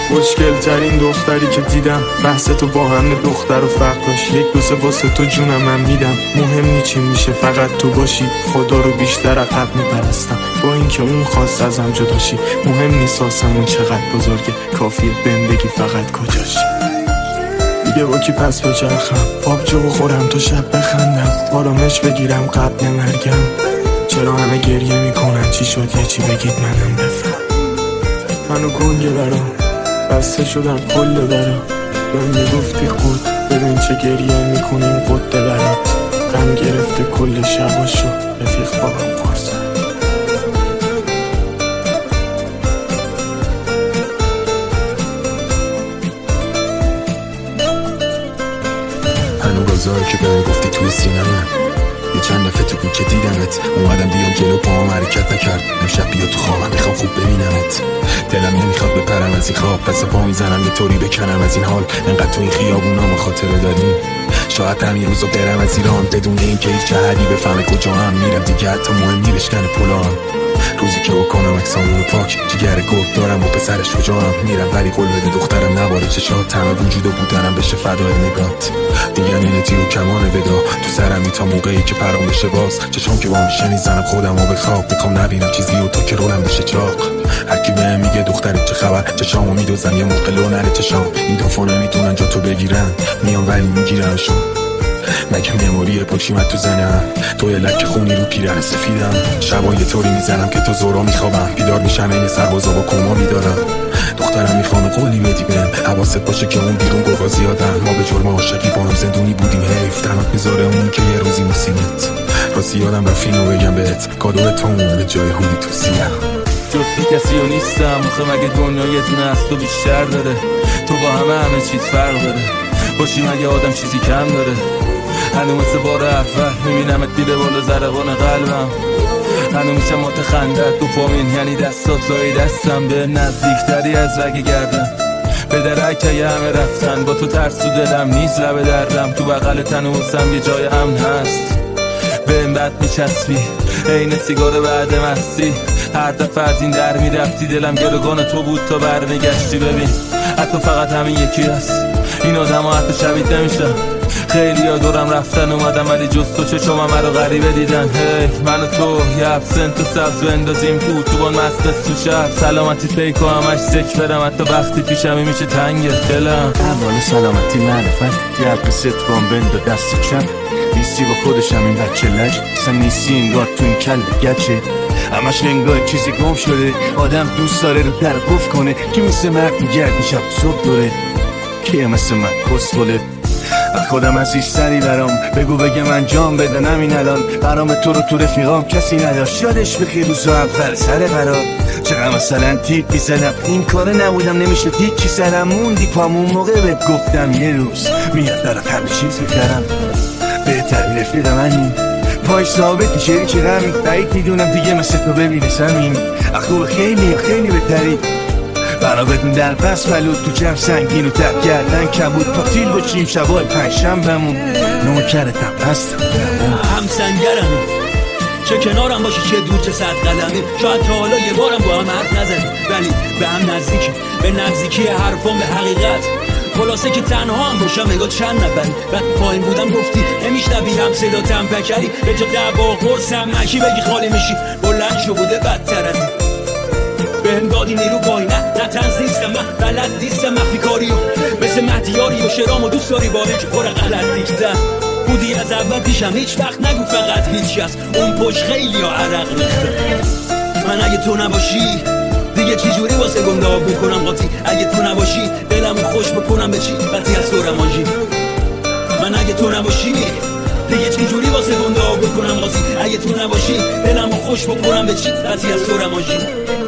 خوشگل ترین دختری که دیدم، بحث تو با همه دختر و فرق داشت. یک دو سه واسه تو جونم من میدم، مهم نی چی میشه فقط تو باشی. خدا رو بیشتر عقب میپرستم با اینکه اون خواست ازم جداشی. مهم نیست آسمون چقدر بزرگه، کافیه بهم بگی فقط کجاشی. دیگه با کی پس بچرخم، آبجو بخورم تو شب بخندم، آرامش بگیرم قبل مرگم. چرا همه گریه میکنن، چی شد یه چی بگید منم بفهم. منو گنگه برام بسته شدم کل درا، بهم میگفتی خود ببین چه گریه میکنیم قده برات. غم گرفته کل شباشو رفیق بابام قرصم. هنو گذاری که بهم گفتی توی سینمه، یه چند دفعه تو بود که دیدمت، اومدم بیام جلو پاهم حرکت نکرد. امشب بیا تو خوابم، میخوام خوب ببینمت. دلم نمیخواد بپرم از این خواب، پس پا میزنم یه طوری بکنم از این حال. انقدر تو این خیابونامو خاطره داریم، شاید همین روزو برم از ایران بدون اینکه هیچ جهدی بفهمه کجا هم میرم. دیگه حتی مهم نی بشکنه پلان، روزی که بکنم اکسامونو پاک. جگر گرد دارم و پسر شجاعم، میرم ولی قول بده دخترم نباره چشات. تمام وجود و بودنم بشه فدای نگات. دیگه این تیر و کمان ودا تو سرمی تا موقعی که پرام بشه باز. چشام که با میشه میزنم خودم و به خواب، میخوام نبینم چیزی و تا که رولم بشه چاق. هرکی بهم میگه دختری چه خبر، چشامو میدوزم یه موقع لو نره چشام. این دفعه نمیتونن جا تو بگیرن، میام ولی میگیرمشون. مگه مموری پشیمت تو زنم، تو یه لک خونی رو پیرن سفیدم. شبا یه طوری میزنم که تو زورا میخوابم، بیدار میشم این سربازا با کما میدارم. دخترم میخوام قولی بدی بهم، حواست باشه که اون بیرون گوگا زیادن. ما به جرم عاشقی با هم زندونی بودیم، حیف تنات میذاره اون که یه روزی موسیمت. راستی یادم رفت اینو بگم بهت، کادو تو اومده جای هودی تو سیاه. جفتی کسی و نیستم آخه، مگه دنیا یه دونه از تو بیشتر داره؟ تو با همه چیز فرق داره، باشی مگه آدم چیزی کم داره؟ هنو مثل بار اول میبینمت دیده بالا زربان قلبم. هنو میشم متخندت دوپامین، یعنی دستات لای دستم به نزدیکتری از رگ گردم. به درک همه رفتن، با تو ترس تو دلم نیست لب دردم. تو بغل تنوسم یه جای امن هست، بهم بد میچسبی عین سیگار بعد مستی. هر دفعه از این در میرفتی دلم گروگان تو بود تا برمیگشتی. ببین حتی فقط همین یکی هست، این آدم ها حتی شبیه نمیشن. خیلی ها دورم رفتن اومدم ولی جز تو چشم همه رو غریبه دیدن. هی من و تو یه ابسنت و سبز بندازیم تو اتوبان مست تو شهر. سلامتی پیک و همش ذکر برم، حتی وقتی پیشمی میشه تنگ دلم. اول سلامتی معرفت، یه قصه بام بند و دست چپ. نیستی با خودشم این بچه لج، اصلا نیستی انگار تو این کل گچه. همش انگار چیزی گم شده، آدم دوست داره رو در قف کنه. که مثل مرد میگرد میشب صبح دوره، که مثل من کسخوله. خودم عزیزتری برام بگو بگم انجام بدنم این الان. برام تو رفیقام کسی نداشت، یادش بخیر روزا اول سر قرار. چرا مثلا تیپ میزدم این کاره نبودم، نمیشه هیچی سرم موندی پامون موقع بهت گفتم یه روز میاد برات همه چیز میکردم. بهترین رفیق منی، پای ثابتی شریک غمی. بعید میدونم دیگه مثل تو ببینی سمیم. اخو خیلی خیلی بهتری، بنا بدون در پس بلود تو جمع سنگین و تب گردن کبود. پاتیل باشیم شبای پنجشنبهمون، نوکرتم هستم هم سنگرمی، چه کنارم باشی چه دور چه صد قدمی. شاید تا حالا یه بارم با هم حرف نزدیم ولی به هم نزدیکی، به نزدیکی حرفان به حقیقت. خلاصه که تنها هم باشم نگاه چند نفری. وقتی پایین بودم گفتی نمیشنوی هم صداتم پکری. به جا دعوا قرصم نشی بگی خالی میشی، بلند شو بوده بدتر از به هم دادی نیرو بایی. نه تنز نیستم من، بلد نیستم مخفی کاریو. مثل مهدیاری و شرامو دوست داری باره که پر غلط دیگتن بودی از اول پیشم. هیچ وقت نگو فقط هیچ کس، اون پشت خیلی ها عرق ریخته. من اگه تو نباشی دیگه چی جوری واسه گناه بکنم قاطی. اگه تو نباشی دلمو خوش بکنم به چی وقتی از تو رمانجی. من اگه تو نباشی دیگه چی جوری واسه گناه بکنم قاطی. اگه تو نباشی دلمو خوش بکنم به چی وقتی از تو رمانجی.